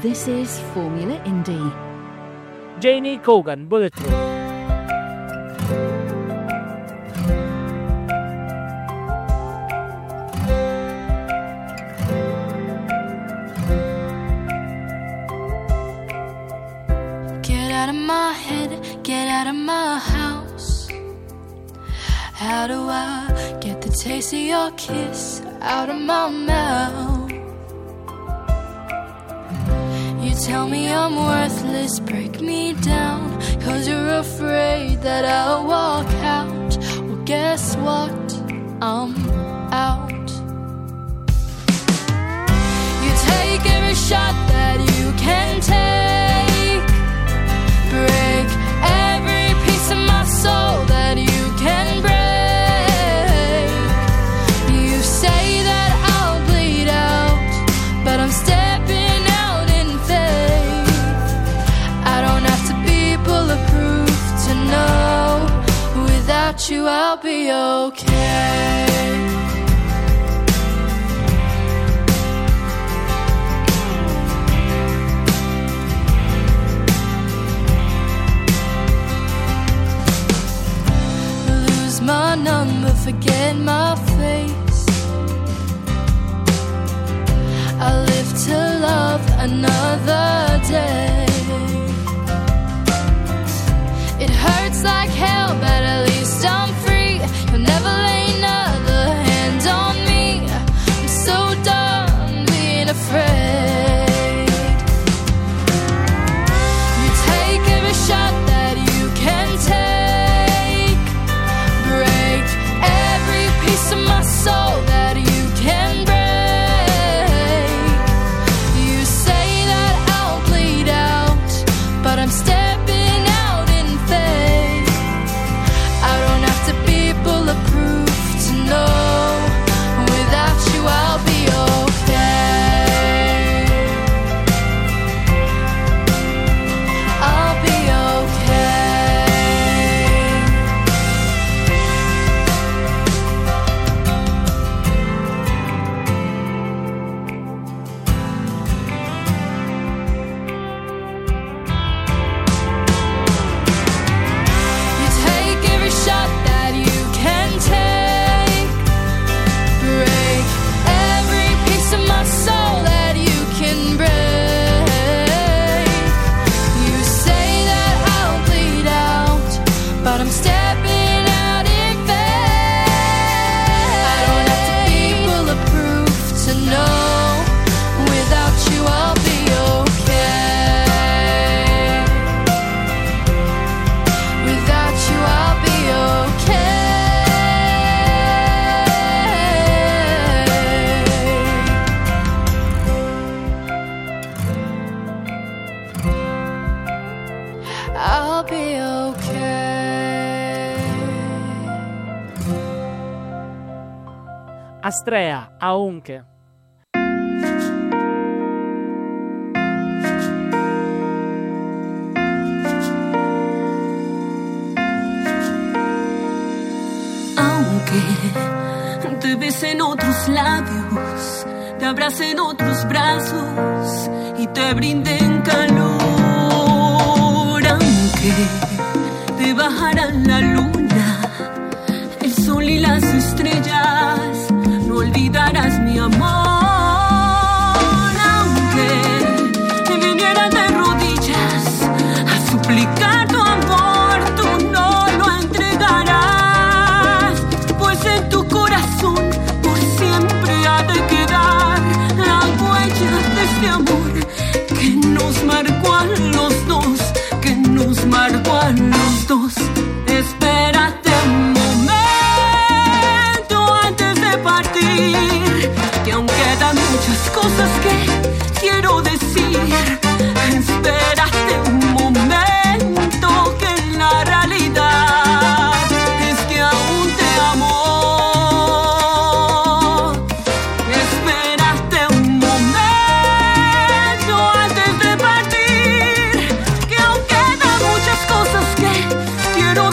This is Formula Indie. Janie Cogan, Bulletproof. Get out of my head, get out of my house. How do I get the taste of your kiss out of my mouth? You tell me I'm worthless, break me down, 'cause you're afraid that I'll walk out. Well, guess what? I'm out. You take every shot that you can take, break every piece of my soul that you can break. You say that I'll bleed out, but I'm stepping out in faith. I don't have to be bulletproof to know without you I'll be okay. My number, forget my face. I live to love another day. It hurts like hell, but at least I'm free. You'll never lay another hand on me. I'm so done being afraid. You take every shot that you can take, break every piece of my soul that you can break. You say that I'll bleed out, but I'm stepping out in faith. I don't have to be bulletproof to know without you I'll be okay. I'll be okay. You take every shot that you can take, break every piece of my soul that you can break. You say that I'll bleed out, but I'm stepping out in faith. I don't have to be bulletproof to know without you I'll be okay. Without you I'll be okay. I'll be okay. Astrea, Aunque. Aunque te besen otros labios, te abracen otros brazos y te brinden calor, aunque te bajarán la luna, el sol y las estrellas, no olvidarás mi amor. Aunque te vinieras de rodillas a suplicar tu amor, tú no lo entregarás, pues en tu corazón por siempre ha de quedar la huella de este amor que nos marcó a los dos, que nos marcó a los dos. Espérate un momento antes de partir, que aún quedan muchas cosas que quiero decir. Espérate un momento, que la realidad es que aún te amo. Espérate un momento antes de partir, que aún quedan muchas cosas que quiero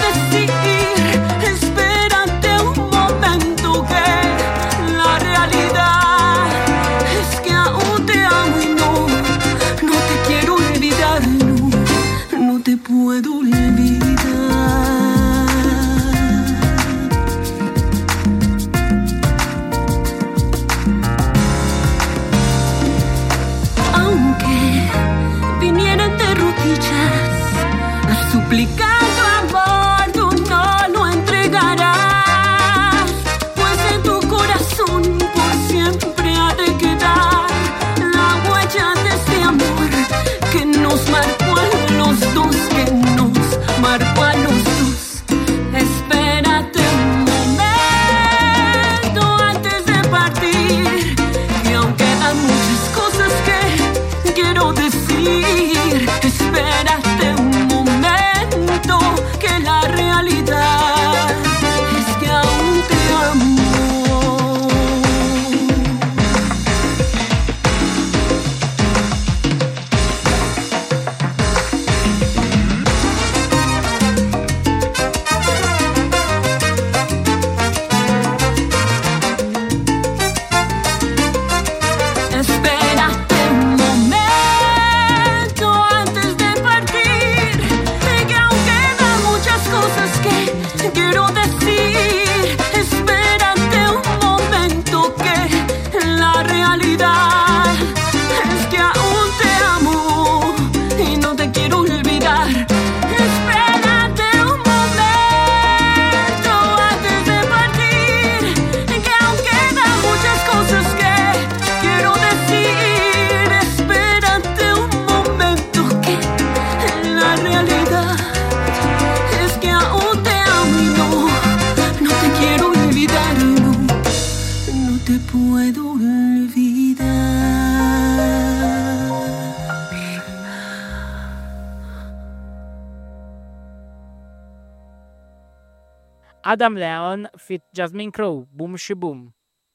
Adam Leon feat Jasmine Crowe, Boom She Boom.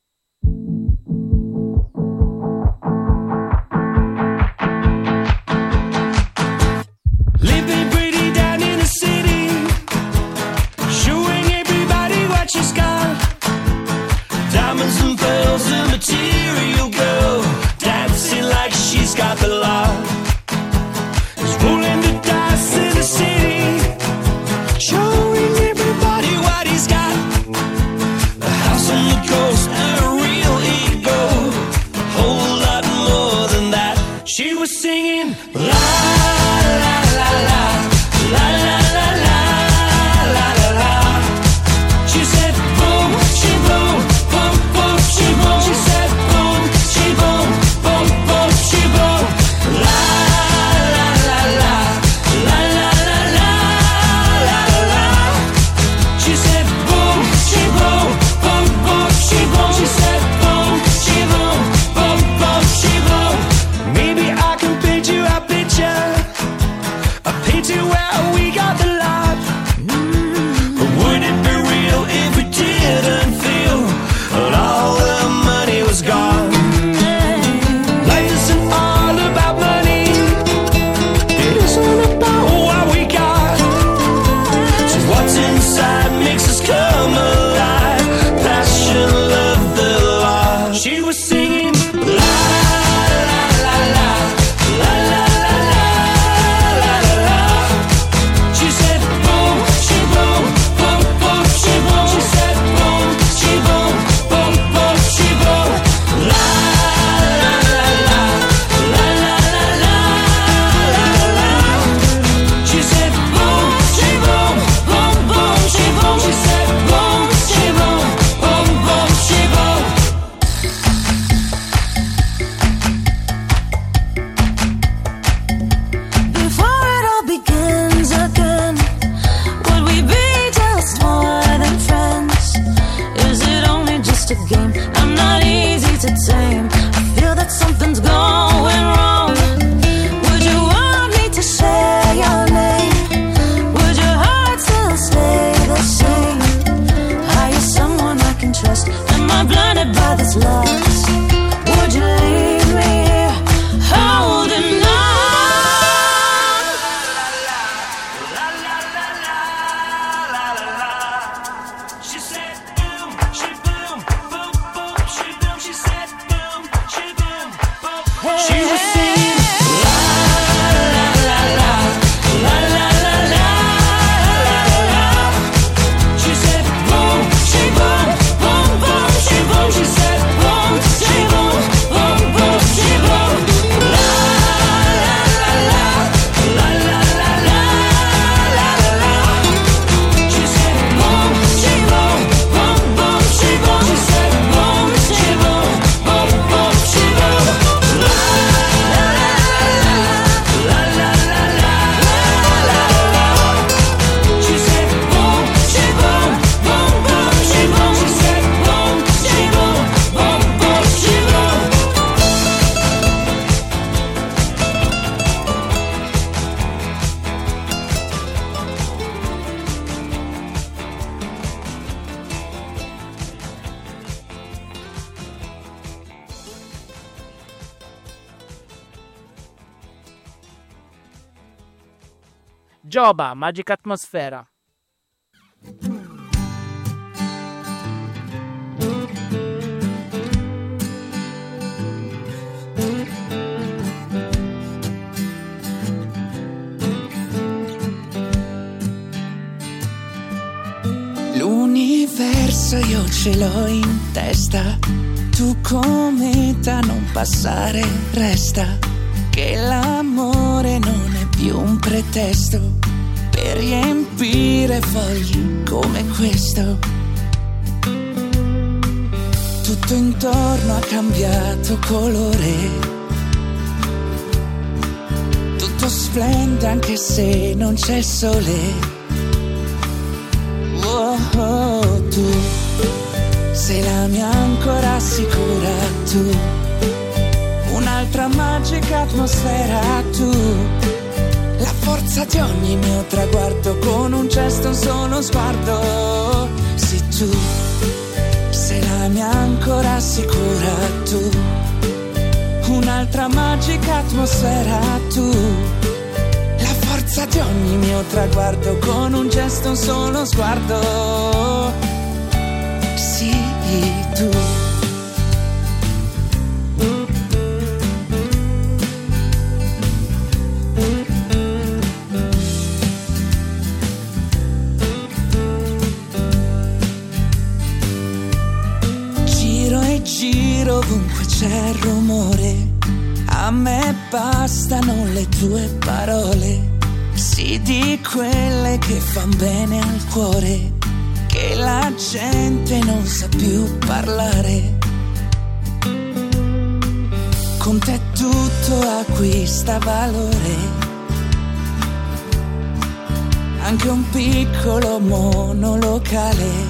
Living pretty down in the city, showing everybody what she's got. Diamonds and pearls and material girl, dancing like she's got the lot. Is rolling the dice in the city, showing everybody what he's got. The house on the coast and a real ego, a whole lot more than that. She was singing la la la la la la la la la la la. She said boom, she boom, boom boom, she boom. She said boom, she boom, boom boom, she boom. La la la la la la la la la la la. She said boom, she boom, boom boom, she boom. She said boom, she boom, boom boom, she boom. Maybe I can paint you a picture, a picture where we got the light. But would it be real if we didn't feel that all the money was gone? Life isn't all about money, it isn't about what we got. So what's inside makes us come alive. Passion, love, the law. She was singing la la la la la la la la la la. She said boom, she boom, boom boom, she boom. She said boom, she boom, boom boom, she boom. La la la la la la la la la la. She said boom, she boom, boom boom, she boom. She said boom, she boom, boom boom, she boom. Before it all begins again, would we be just more than friends? Is it only just a game? I'm not easy to tame. I feel that something's going wrong. Would you want me to say your name? Would your heart still stay the same? Are you someone I can trust? Am I blinded by this lust? Would you leave me here holding on? She said boom, she boom, boom boom, she boom. She said boom, she boom, boom. She was singing la la la la la la la la la la. She said boom, she boom, boom boom, she boom. She said boom, she boom, boom boom, she boom. La la la la la la la la la la. She said boom, she boom, boom boom, she boom. She said boom, she boom, boom boom, she boom. La la la la la la la la. She said boom, she boom, boom boom, she boom. She said boom, she boom, boom boom, she boom. Joba, Magic Atmosfera. L'universo io ce l'ho in testa, tu cometa non passare, resta che l'amore non è più un pretesto per riempire fogli come questo. Tutto intorno ha cambiato colore, tutto splende anche se non c'è il sole. Oh, oh, tu sei la mia ancora sicura, tu un'altra magica atmosfera, tu la forza di ogni mio traguardo, con un gesto, un solo sguardo. Sì, tu sei la mia ancora sicura, tu un'altra magica atmosfera, tu la forza di ogni mio traguardo, con un gesto, un solo sguardo. Sì, tu. Giro e giro ovunque c'è rumore, a me bastano le tue parole, sì, di quelle che fan bene al cuore, che la gente non sa più parlare. Con te tutto acquista valore, anche un piccolo monolocale.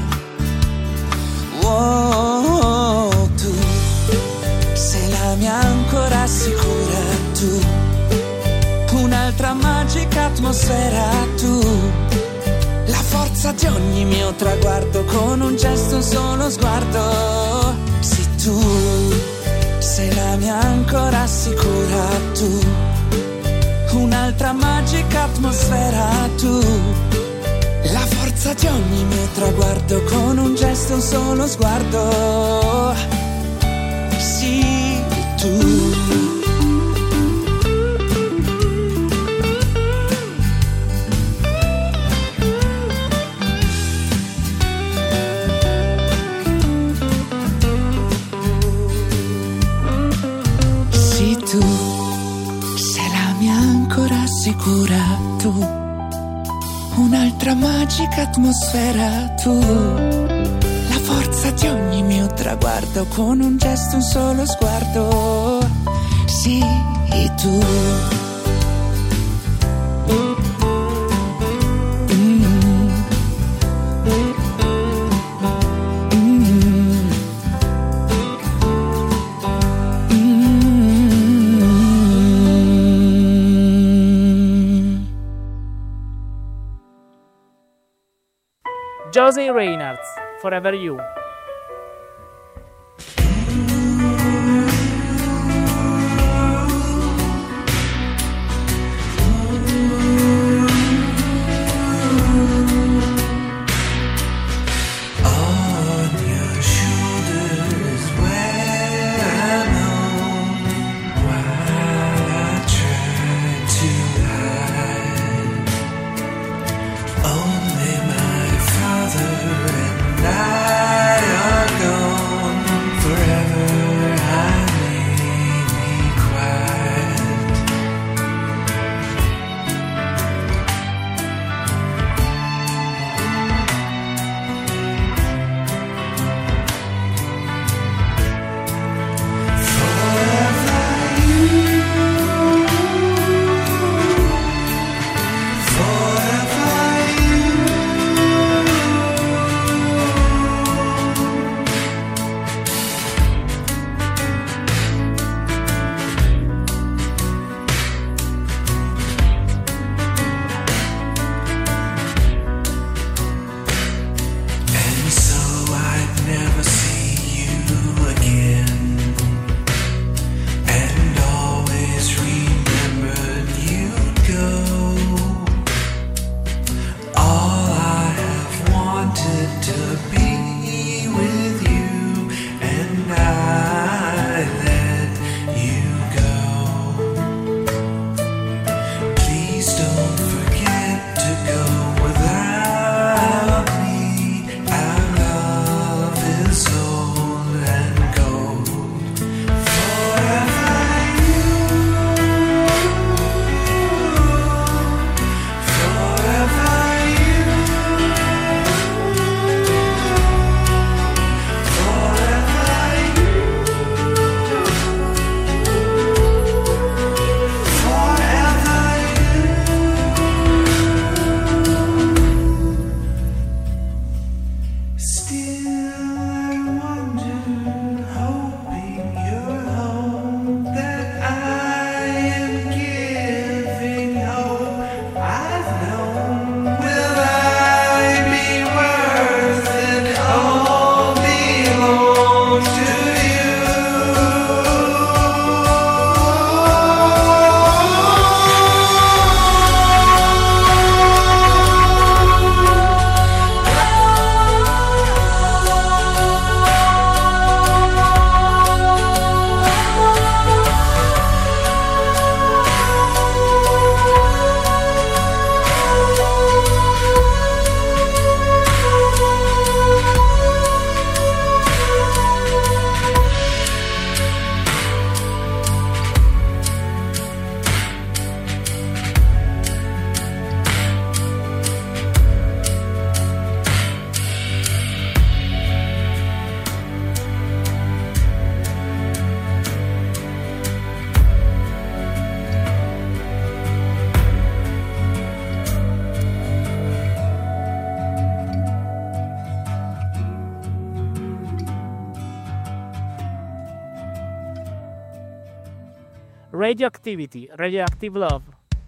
Oh, tu sei la mia ancora sicura, tu un'altra magica atmosfera, tu la forza di ogni mio traguardo, con un gesto, un solo sguardo. Sì, tu sei la mia ancora sicura, tu un'altra magica atmosfera, tu la forza di ogni mio traguardo, con un gesto, un solo sguardo. Sì, tu. Sì, tu sei la mia ancora sicura, tu un'altra magica atmosfera, tu la forza di ogni mio traguardo, con un gesto, un solo sguardo. Sì, tu. Josie Reynolds, Forever You. Only my father and I Radioactivity, Radioactive Love.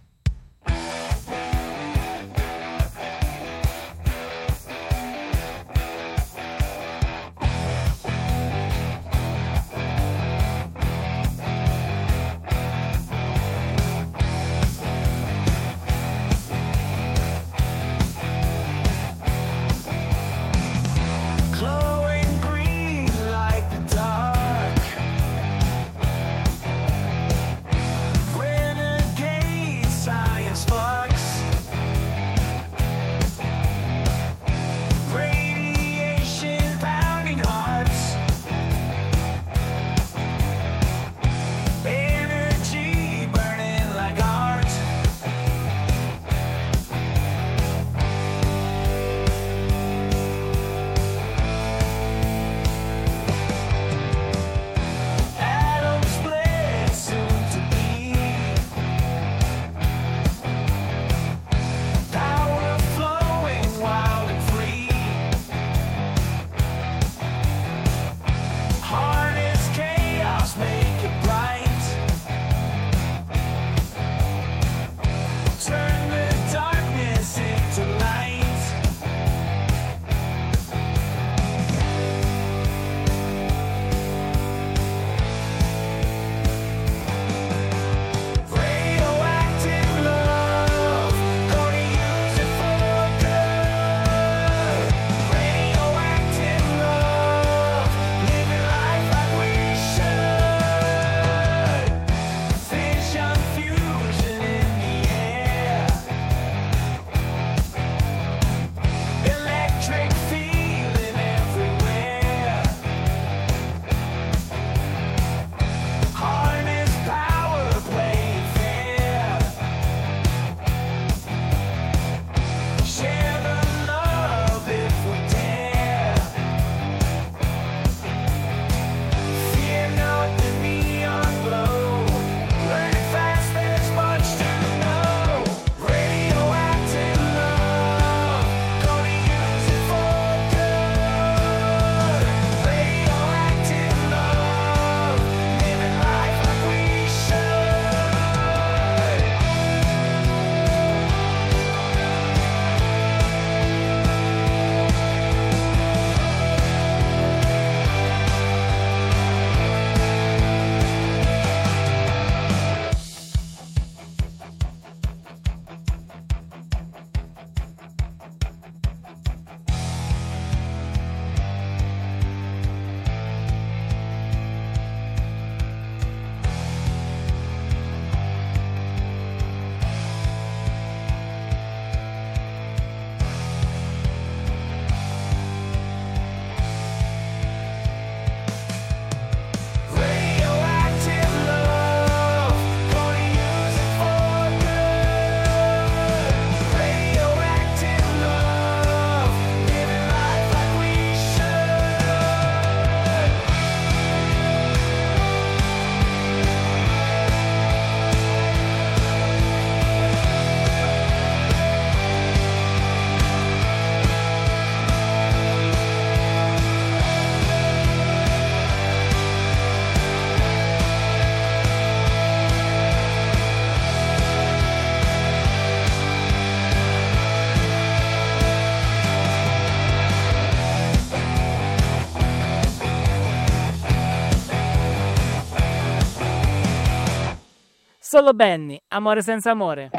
Solo Benny, Amore senza amore.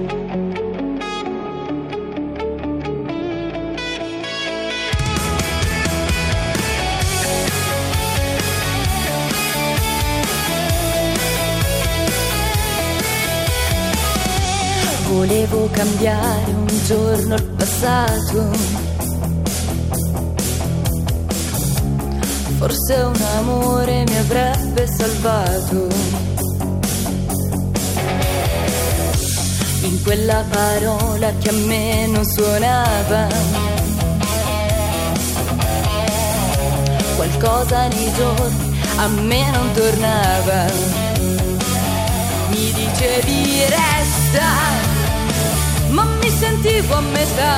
Volevo cambiare un giorno il passato, forse un amore mi avrebbe salvato. In quella parola che a me non suonava, qualcosa nei giorni a me non tornava. Mi dicevi resta, ma mi sentivo a metà,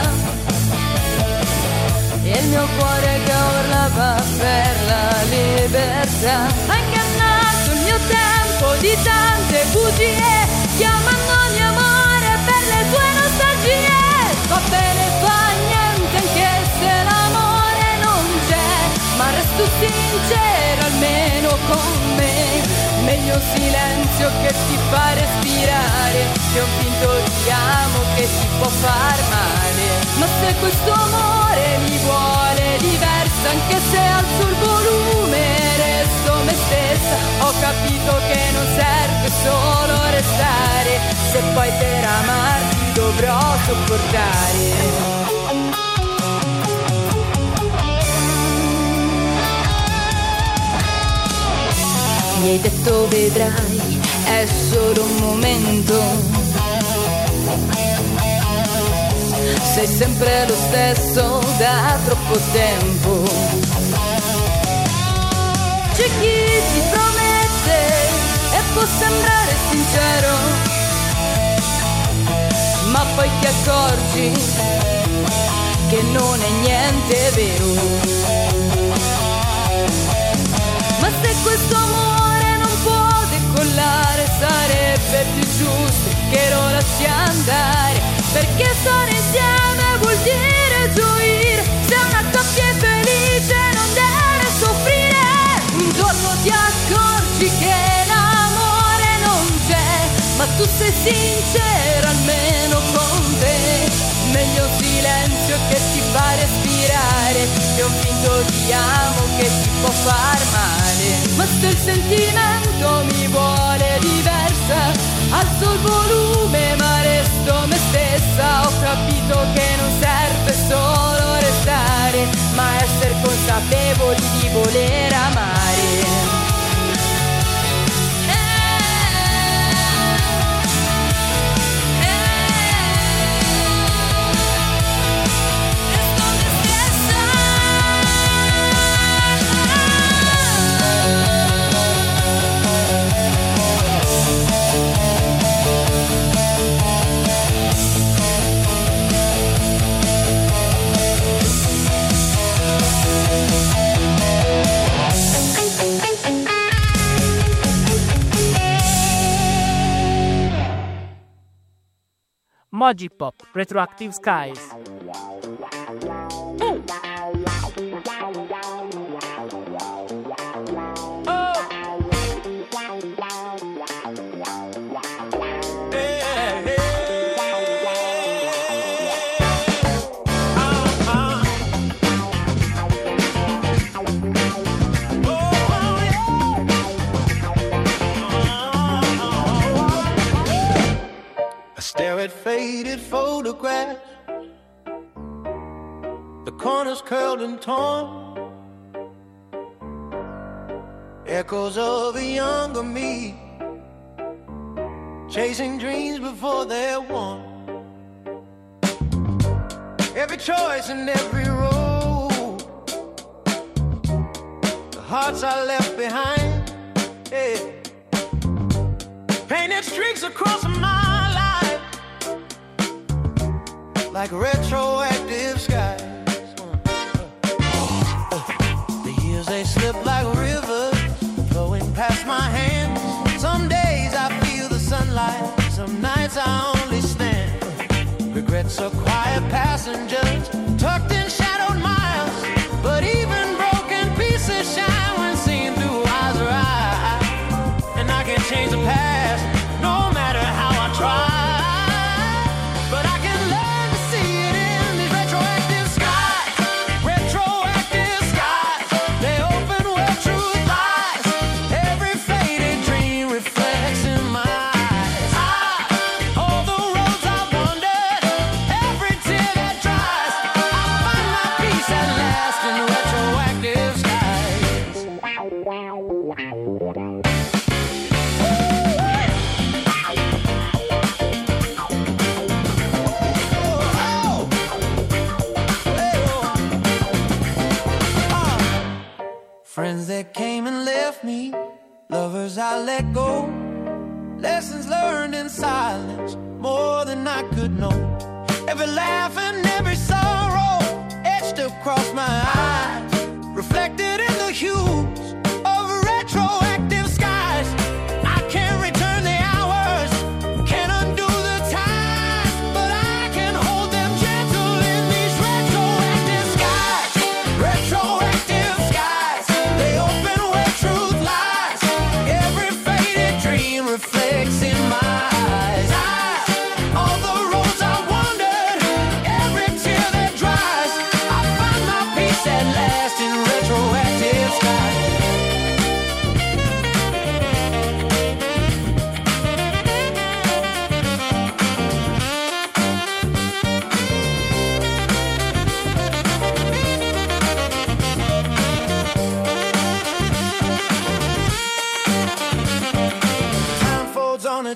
e il mio cuore che urlava per la libertà. Ha ingannato il mio tempo, colpo di tante bugie, chiamando ogni amore per le tue nostalgie. Va bene, fa niente anche se l'amore non c'è, ma resto sincero almeno con me. Meglio un silenzio che ti fa respirare che un finto ti amo che ti può far male. Ma se questo amore mi vuole diversa, anche se alzo il volume resto me stessa. Ho capito che non serve solo restare, se poi per amarti dovrò sopportare. Mi hai detto vedrai, è solo un momento, sei sempre lo stesso da troppo tempo. C'è chi ti promette e può sembrare sincero, ma poi ti accorgi che non è niente vero. Ma se questo amore non può decollare, sarebbe più giusto che lo lasci andare, perché stare insieme vuol dire gioire. Se una coppia è felice non deve soffrire. Un giorno ti accorgi che l'amore non c'è, ma tu sei sincero almeno con te. Meglio un silenzio che ti fa respirare che un finto ti amo che ti può far male. Ma se il sentimento mi vuole diversa, alzo il volume ma resto me stessa. Ho capito che non serve solo restare, ma essere consapevoli di voler amare. Mogipop, Retroactive Skies. Stare at faded photographs, the corners curled and torn, echoes of a younger me, chasing dreams before they're won. Every choice and every road, the hearts I left behind, yeah. Painted streaks across my life like retroactive skies. The years they slip like rivers flowing past my hands. Some days I feel the sunlight, some nights I only stand. Regrets are quiet passengers tucked in shadowed miles, but even broken pieces shine when seen through eyes of eyes. And I can't change the past no matter how I try.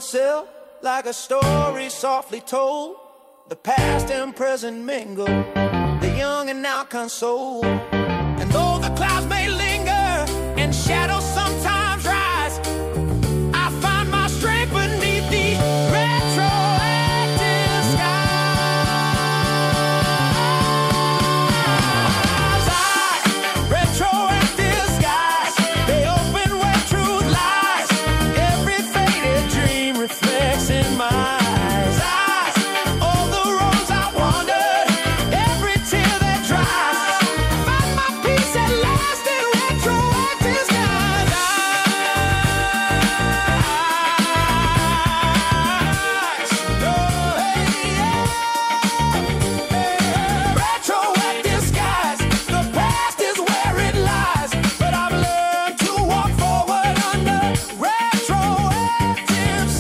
windowsill like a story softly told. The past and present mingle, the young and now console. And though the clouds may linger and shadows sometimes rise, I find my strength beneath the retroactive skies. Retroactive skies, they open where truth lies. Every faded dream reflects in my eyes. All the roads I wandered, every tear that dries, find my peace at last in retroactive skies. Retroactive skies, the past is where it lies, but I've learned to walk forward under retroactive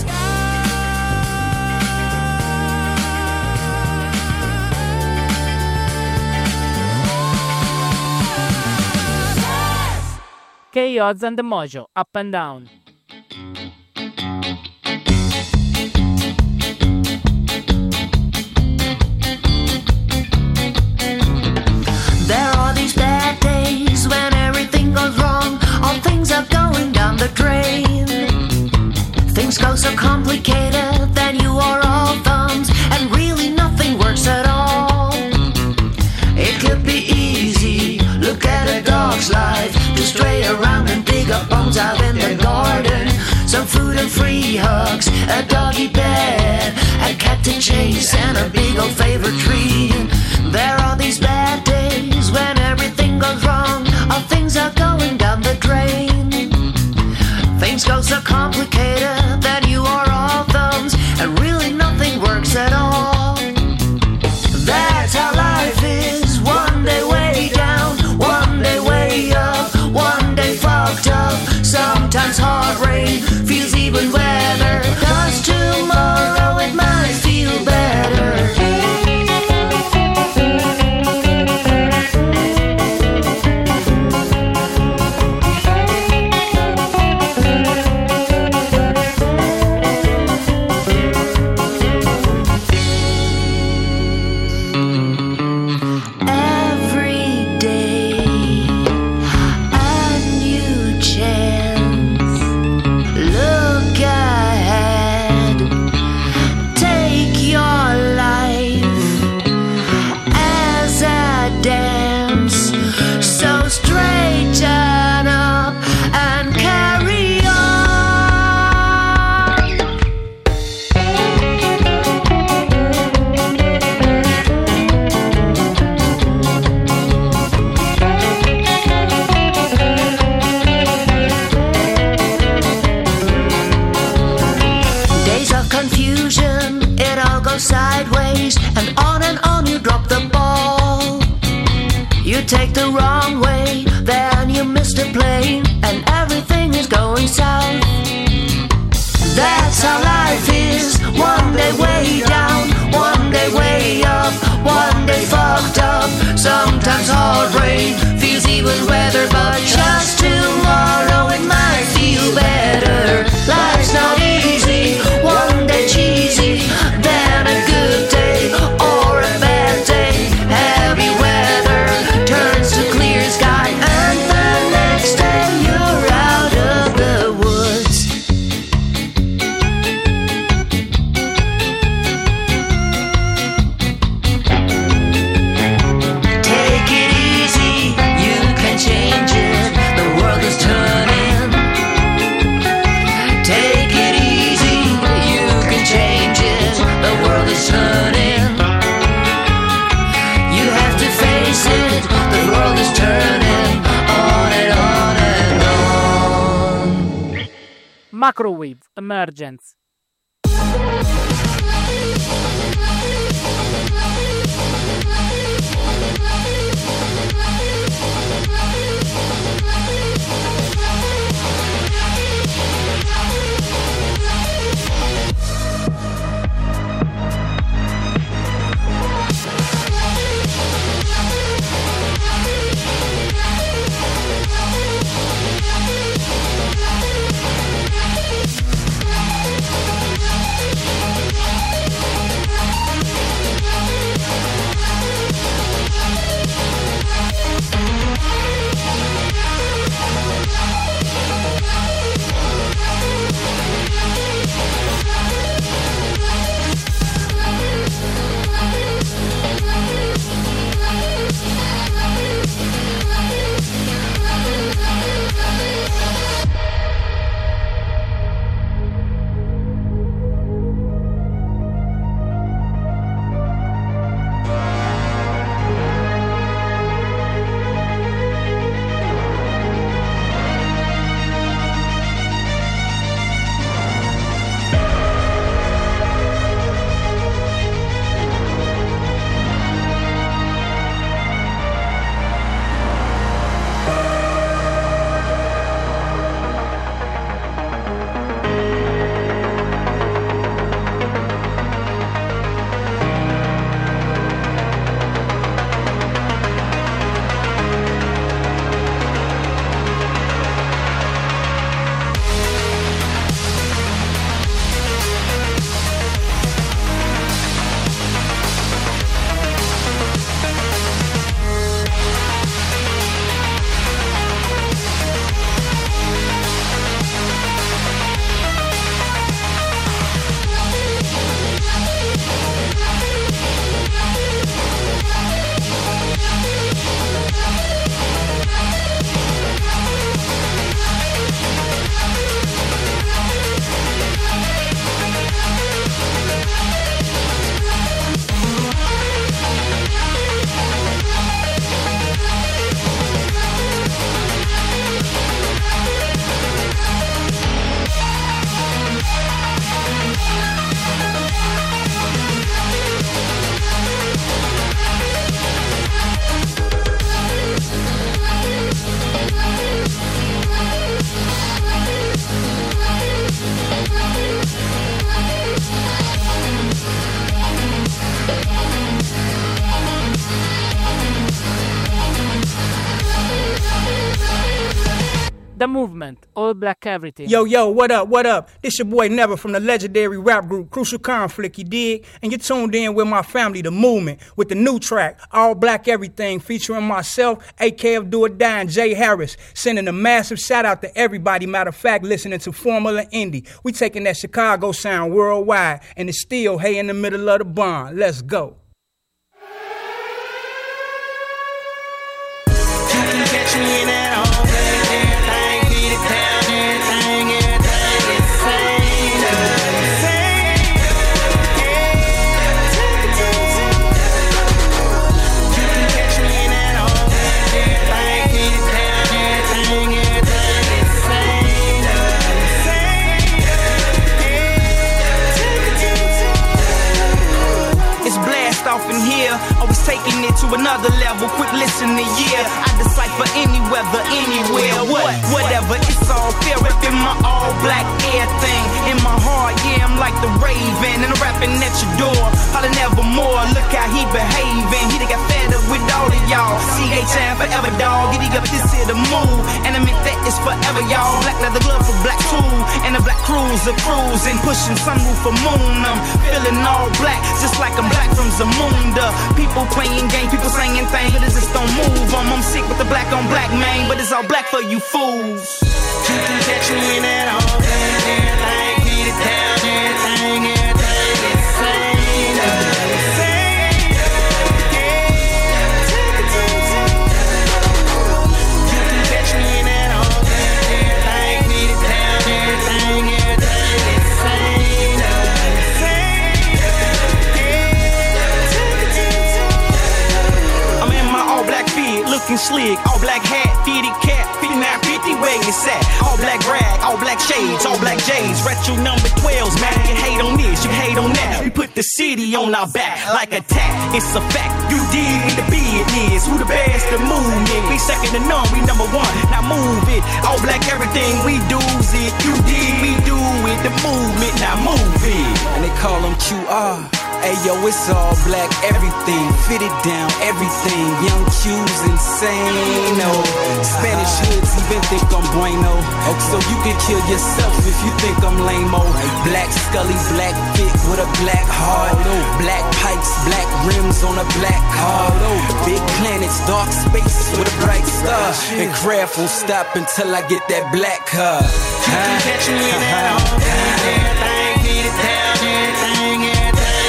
skies. K-Odds and the Mojo, Up and Down. There are these bad days when everything goes wrong. All things are going down the drain. Things go so complicated that you are all thumbs, and really nothing works at all. It could be easy, look at a dog's life, to stray around and dig up bones out in the garden. Some food and free hugs, a doggy bed, a cat to chase, and a big old favorite tree. There are these bad days when everything goes wrong. All things are going down the drain. Things go so complicated that you are all thumbs, and really nothing works at all. That's how life is. One day way down, one day way up, one day fucked up. Sometimes hard rain feels even wetter, 'cause tomorrow it might feel better. Every day a new chance. Look ahead, take your life as a dance. So straighten up and carry on. Days of confusion, it all goes sideways, and on you drop the ball. You take the wrong way, then you miss the plane, and everything is going south. That's how life is. One day way down, one day way up, one day fucked up. Sometimes hard rain feels even weather, but just tomorrow it might feel better. Life's not easy, one day cheesy, then a good day or a bad day. Heavy weather turns to clear sky, and the next day you're out of the woods. Take it easy, you can change it, the world is turning. Take it easy, you can change it, the world is turning. You have to face it, the world is turning, on and on and on. Macrowave, Emergence. The Movement, All Black Everything. Yo, what up? This your boy Never from the legendary rap group Crucial Conflict, you dig? And you're tuned in with my family, The Movement, with the new track, All Black Everything, featuring myself, AKF Do or Die, and Jay Harris. Sending a massive shout out to everybody, matter of fact, listening to Formula Indie. We taking that Chicago sound worldwide, and it's still hey in the middle of the barn. Let's go. You can catch me in that home. Off in here, always taking it to another level. Quick listen to yeah, I decipher any weather, anywhere, whatever. It's all fair up in my all black air thing. In my heart, yeah, I'm like the Raven, and I'm rapping at your door. Holla nevermore, look how he behaving. He done got fed up with all of y'all. CHM forever, dog. Giddy up, this here the move, and I mean that is forever, y'all. Black leather glove for black tool, and a black cruiser cruising, pushing sunroof for moon. I'm feeling all black, just like I'm black from Zamunda. People playing games, people saying things, but it just don't move. I'm sick with the black on black, man, but it's all black for you fools. You can catch me in that all black, everything, beat it down, everything insane. Slick, all black hat, fitted cap, 5950 where it's at. All black rag, all black shades, all black J's, retro number 12s, man. You hate on this, you hate on that. We put the city on our back like a tap. It's a fact. You dig the business. Who the best? The movement. We second to none, we number one. Now move it. All black everything we do's it. You dig, we do it. The movement, now move it. And they call them QR. Ayo, it's all black, everything, fitted down, everything. Young Q's insane, oh. Spanish hoods even think I'm bueno. So you can kill yourself if you think I'm lame-o. Black Scully, black fit with a black heart. Black pipes, black rims on a black car. Big planets, dark space with a bright star. And craft won't stop until I get that black car. You can catch me in that home. Everything, beat it down, everything, insane.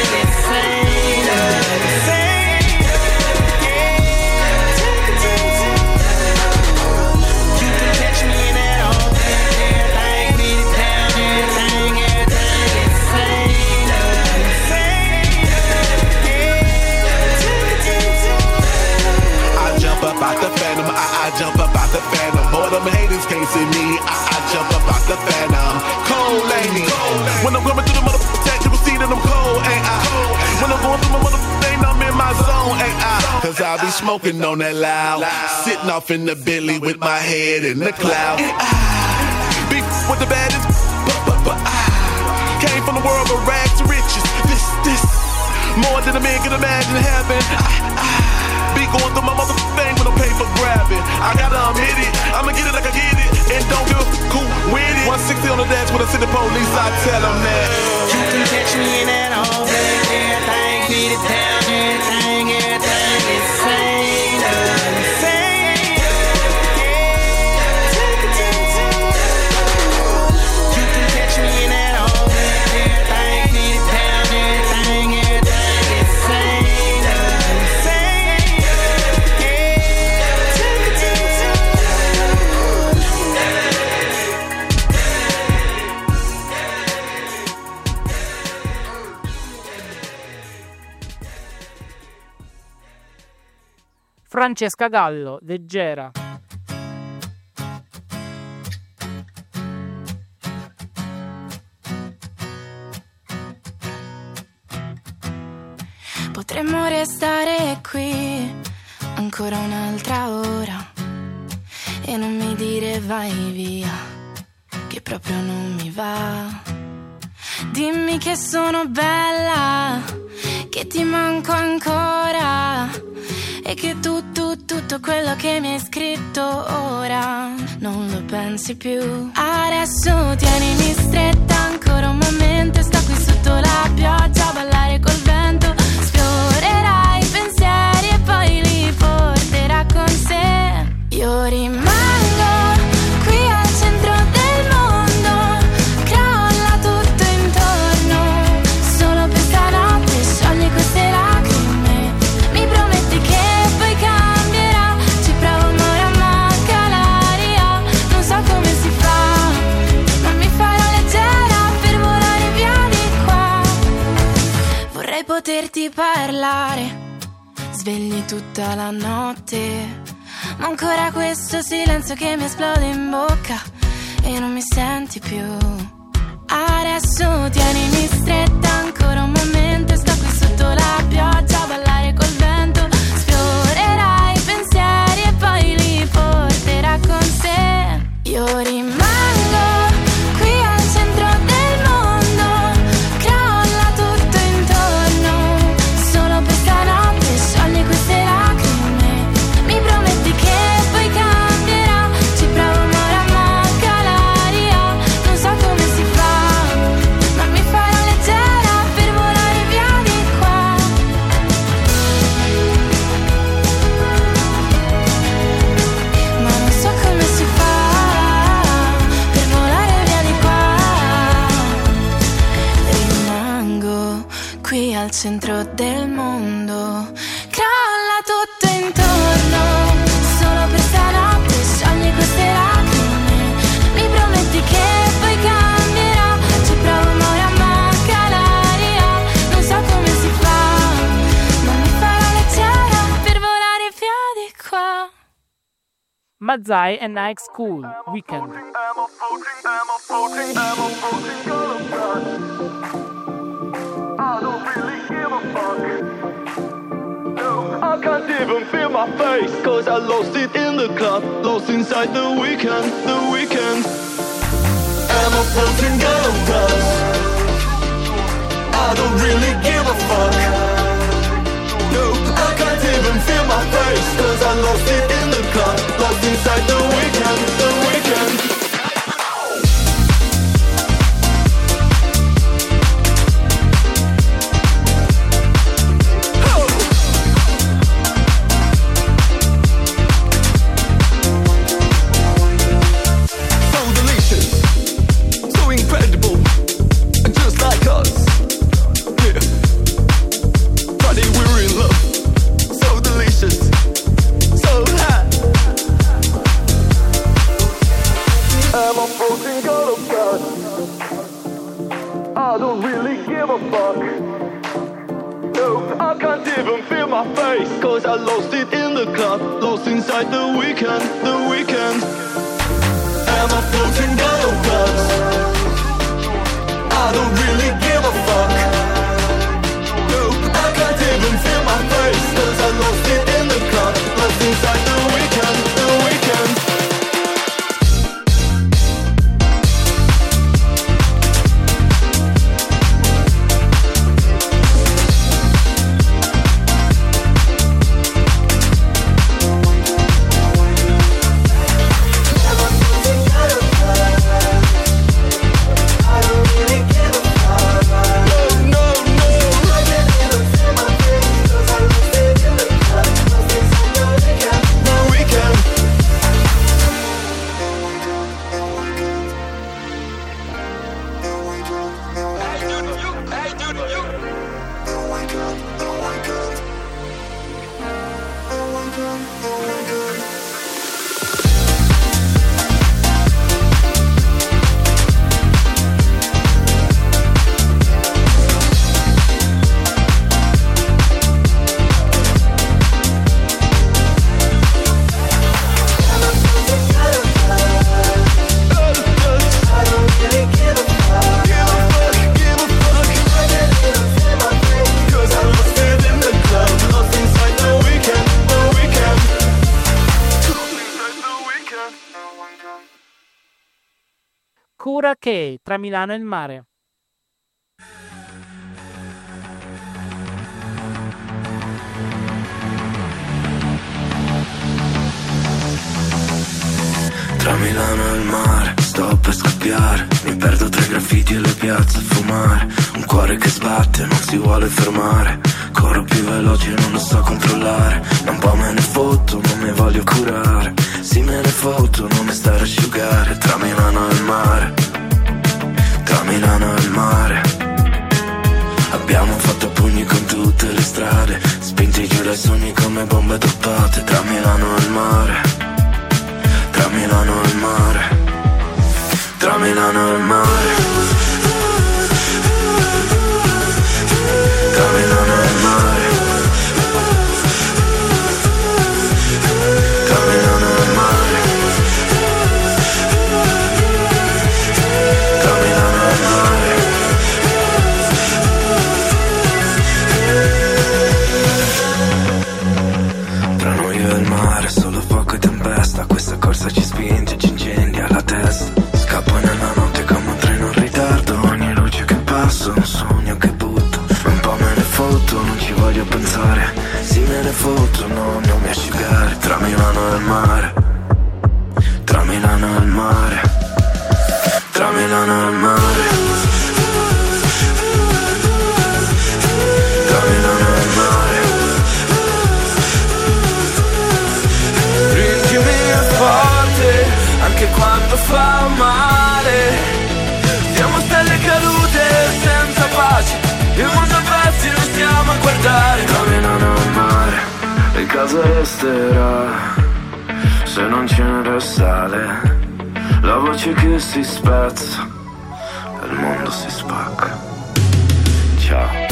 Out the phantom, I jump up out the phantom. More them haters can't see me, I jump up out the phantom. Cold lady, when I'm going through the motherfucking tech, you will see that I'm cold, ain't I? When I'm going through my motherfucking thing, I'm in my zone, ain't I? Cause I be smoking on that loud, sitting off in the Billy with my head in the cloud. And I be with the baddest, but I came from the world of rags to riches. This, more than a man can imagine having. Be going through my motherfucking thing with a paper grabbing. I gotta admit it, I'ma get it like I get it, and don't give a cool with it. 160 on the dash with a city police, I tell them that. You can catch me in that all black, everything, beat it down, everything insane, insane. You can catch me in that all black, everything, beat it down, everything insane. Francesca Gallo, Leggera. Potremmo restare qui ancora un'altra ora e non mi dire vai via, che proprio non mi va. Dimmi che sono bella, che ti manco ancora e che tutto quello che mi hai scritto ora non lo pensi più. Adesso tienimi stretta ancora un momento e sto qui sotto la pioggia a ballare col vento. Sfiorerai i pensieri e poi li porterà con sé. Io rimango qui al centro del mondo, crolla tutto intorno, solo per stanotte sciogli queste lacrime. Mi prometti che poi cambierà, ci provo ora manca l'aria. Non so come si fa, ma mi farò leggera per volare via di qua. Vorrei poterti parlare, svegli tutta la notte, ma ancora questo silenzio che mi esplode in bocca e non mi senti più. Adesso tienimi stretta ancora un momento e sto qui sotto la pioggia a ballare col vento. Sfiorerai i pensieri e poi li porterà con sé. Io rimango qui al centro del mondo, crolla tutto intorno, solo per stanotte sciogli queste lacrime. Mi prometti che poi cambierà, ci provo ma ora manca l'aria. Non so come si fa, ma mi farò leggera per volare via di qua. Ma non so come si fa per volare via di qua. Rimango qui al centro del mondo, crolla tutto intorno, solo per stanotte sciogli queste lacrime. Mi prometti che poi cambierà, ci provo ma ora manca l'aria. Non so come si fa, ma mi farò leggera per volare via di qua. Mazai and Nike School Weekend. I can't even feel my face, cause I lost it in the club, lost inside the weekend, the weekend. I'm a floating ghetto dust, I don't really give a fuck. No, I can't even feel my face, cause I lost it in the club, lost inside the weekend, the weekend. I don't really give a fuck. No, I can't even feel my face, cause I lost it in the club, lost inside the weekend, the weekend. I'm a floating ghetto dust, I don't really give a fuck. No, I can't even feel my face, cause I lost it in the club, lost inside the weekend, the weekend. Cura K tra Milano e il mare. Milano al mare, sto per scoppiare. Mi perdo tra i graffiti e le piazze a fumare. Un cuore che sbatte, non si vuole fermare. Corro più veloce, non lo so controllare. Ma un po' me ne fotto, non mi voglio curare. Sì me ne fotto, non mi stare a asciugare. Tra Milano e il mare, tra Milano e il mare. Abbiamo fatto pugni con tutte le strade, spinti giù dai sogni come bombe droppate. Tra Milano e il mare, tra Milano e il mare, tra Milano e il mare, tra Milano e il mare, tra Milano e il mare, tra Milano e il mare. Tra noi e il mare, solo fuoco e tempesta. Questa corsa ci spinge, ci incendia la testa. Scappo nella notte come un treno in ritardo. Ogni luce che passa, un sogno che butto. Un po' me ne fotto, non ci voglio pensare. Sì me ne fotto, no, non mi asciugare. Tra Milano e il mare, tra Milano e il mare, tra Milano e il mare, tra Milano e il mare. Forte, anche quando fa male. Siamo stelle cadute senza pace. Il mondo a pezzi lo stiamo a guardare. Tra Milano e il mare, e casa resterà se non ce ne sale. La voce che si spezza e il mondo si spacca. Ciao.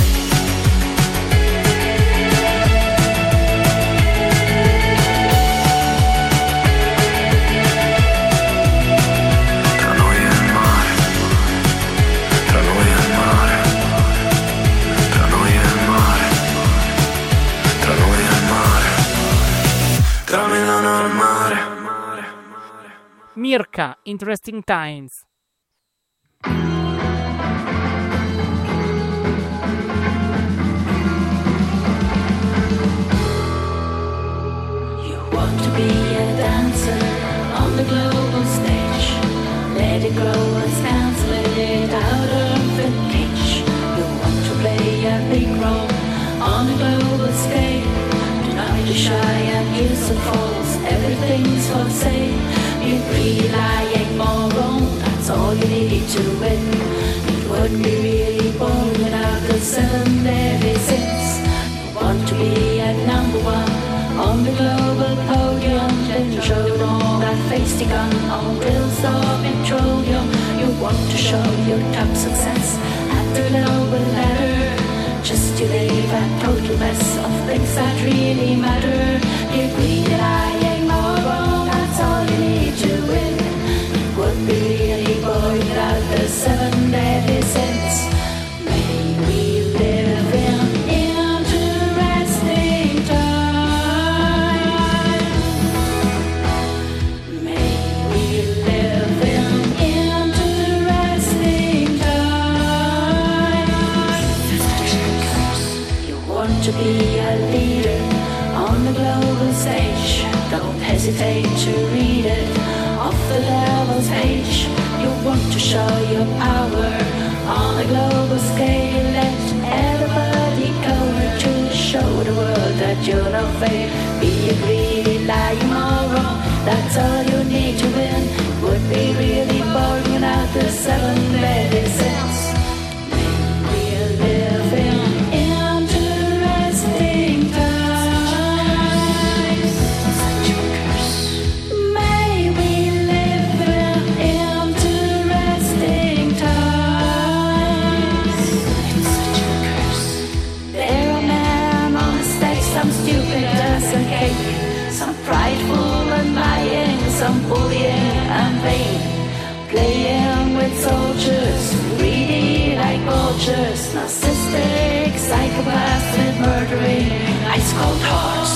Mirka, Interesting Times. You want to be a dancer on the global stage. Let it grow and cancel it out of the cage. You want to play a big role on the global scale. Do not be shy and use the false. Everything's for sale. You relying moron, that's all you need to win. It would be really boring without the 7 deadly sins. You want to be a number one on the global podium. Then you show all that feisty gun on grills of petroleum. You want to show your top success at the global ladder. Just to leave a total mess of things that really matter. You relying moron, that's all you need to win. It would be really boring without the 7 deadly sins. May we live in interesting times. May we live in interesting times. You want to be a leader on the global stage. Don't hesitate to read it off the levels page. You want to show your power on a global scale. Let everybody go to show the world that you're no fail. Be a greedy lying moron, that's all you need to win. Would be really boring without the 7 deadly sins. We live in interesting times. Some prideful and lying, some bullying and vain, playing with soldiers, greedy like vultures, narcissistic psychopaths with murdering ice cold hearts.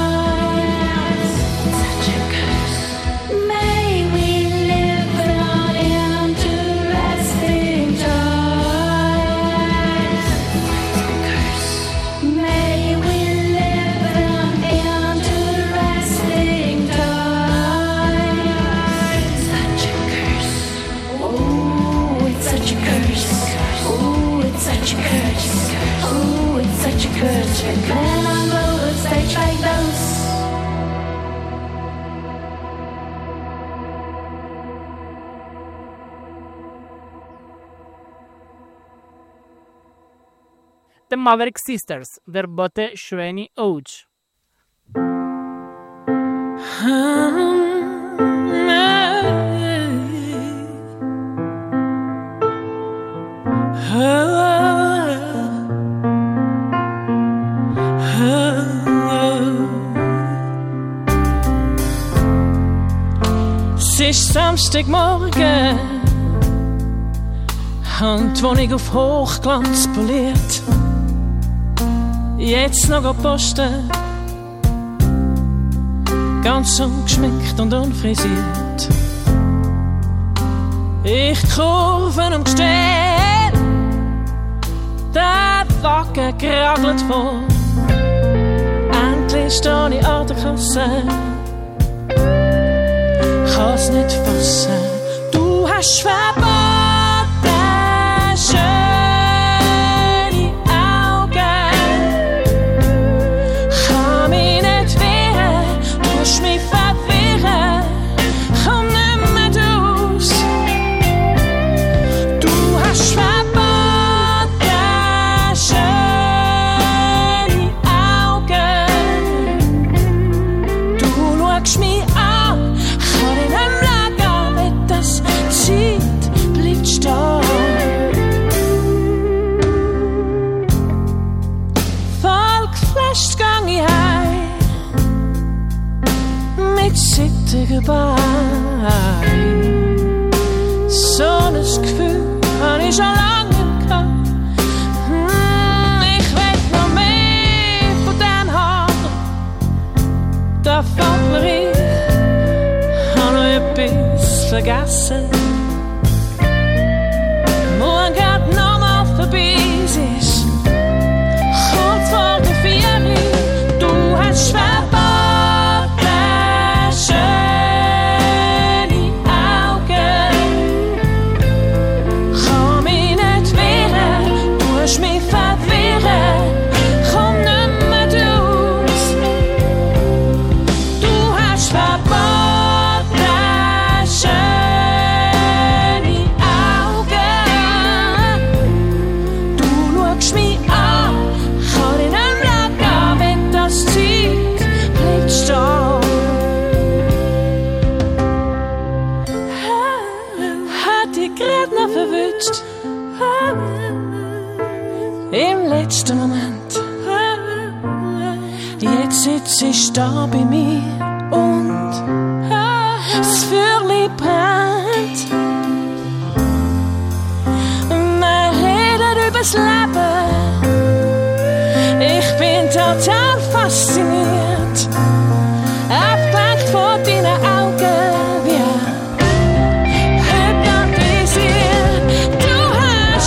May we live in Trickling on global stage like those. The Maverick Sisters, der botte schöne Ouch. Es ist Samstagmorgen und die Wohnung auf Hochglanz poliert. Jetzt noch posten, ganz ungeschminkt und unfrisiert. Ich kurve und stehe, der Wagen kragelt vor. Endlich stehe ich an der Kasse, kann's nicht fassen. Du hast verboten, schöne Augen. Kann mich nicht wehren, du musst mich verwirren. Komm nicht mehr raus. Du hast verboten, schöne Augen. Du schaust mich an, kann ich nicht mehr gehen, mit das Zeit bleibt stehen. Voll geflasht gang ich heim, mit sittigen Beinen. So ein Gefühl hab ich schon lange gehabt. Ich will noch mehr von dem haben. Da fällt mir ein, hab noch etwas vergessen. Morgen geht noch mal vorbei, es ist kurz vor der 4. Du hast verboten, schöne Augen. Kann mich nicht wehren, du hast mich verwirren. Komm nicht mehr raus. Du hast verboten, schöne Augen. Du schaust mich an, kann ich nicht mehr gehen, wenn das Zeit bleibt stehen. Hat dich grad noch verwünscht, im letzten Moment. Jetzt sitzt ich da bei mir und das Feuerli brennt. Wir reden übers Leben. Ich bin total fasziniert, abgelenkt von deinen Augen, ja. Hypnotisiert. Du hast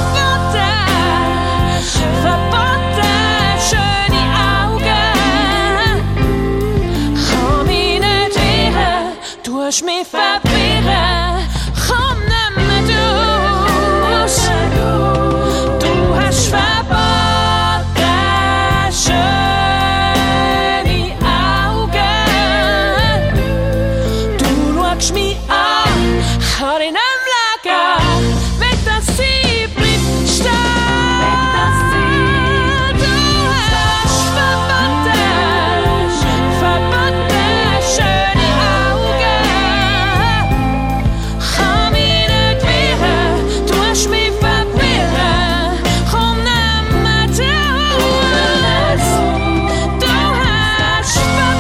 verboten, schöne Augen. Kann mich nicht wehren, du hast mich verwirren. Komm nicht mehr raus. Du hast verboten, schöne Augen. Du schaust mich an, kann ich nicht mehr gehen, wenn das Ziel bleibt stehen. Du hast verboten, schöne Augen. Kann mich nicht wehren, du hast mich verwirren. Komm nicht mehr raus. Du hast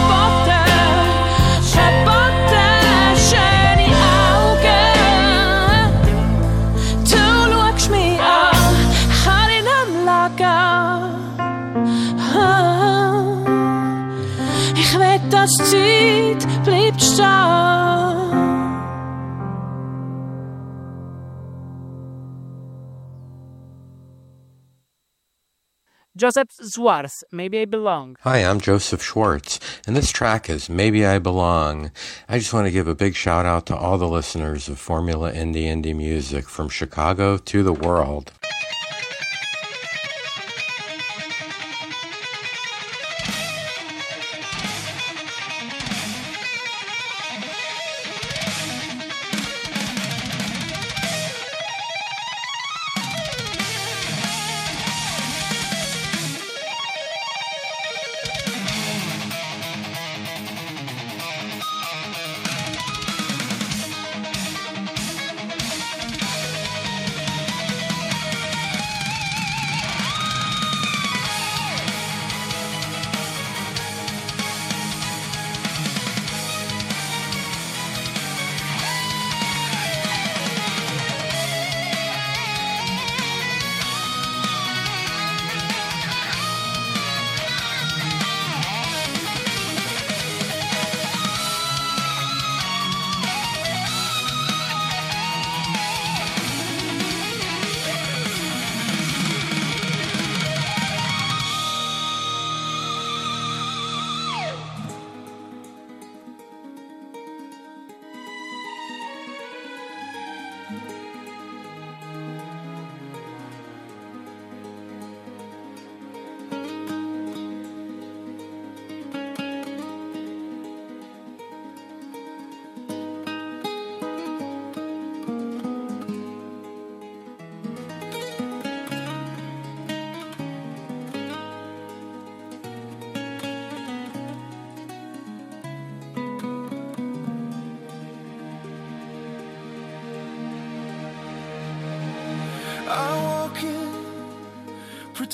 verboten, schöne Augen. Du schaust mich an, kann ich nicht mehr gehen. Ich will, dass die Zeit bleibt stehen. Joseph Schwartz, Maybe I Belong. Hi, I'm Joseph Schwartz, and this track is Maybe I Belong. I just want to give a big shout out to all the listeners of Formula Indie music from Chicago to the world.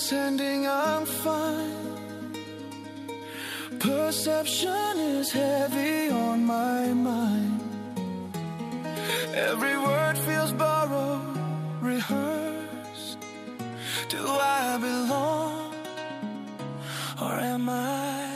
pretending I'm fine. Perception is heavy on my mind. Every word feels borrowed, rehearsed. Do I belong, or am I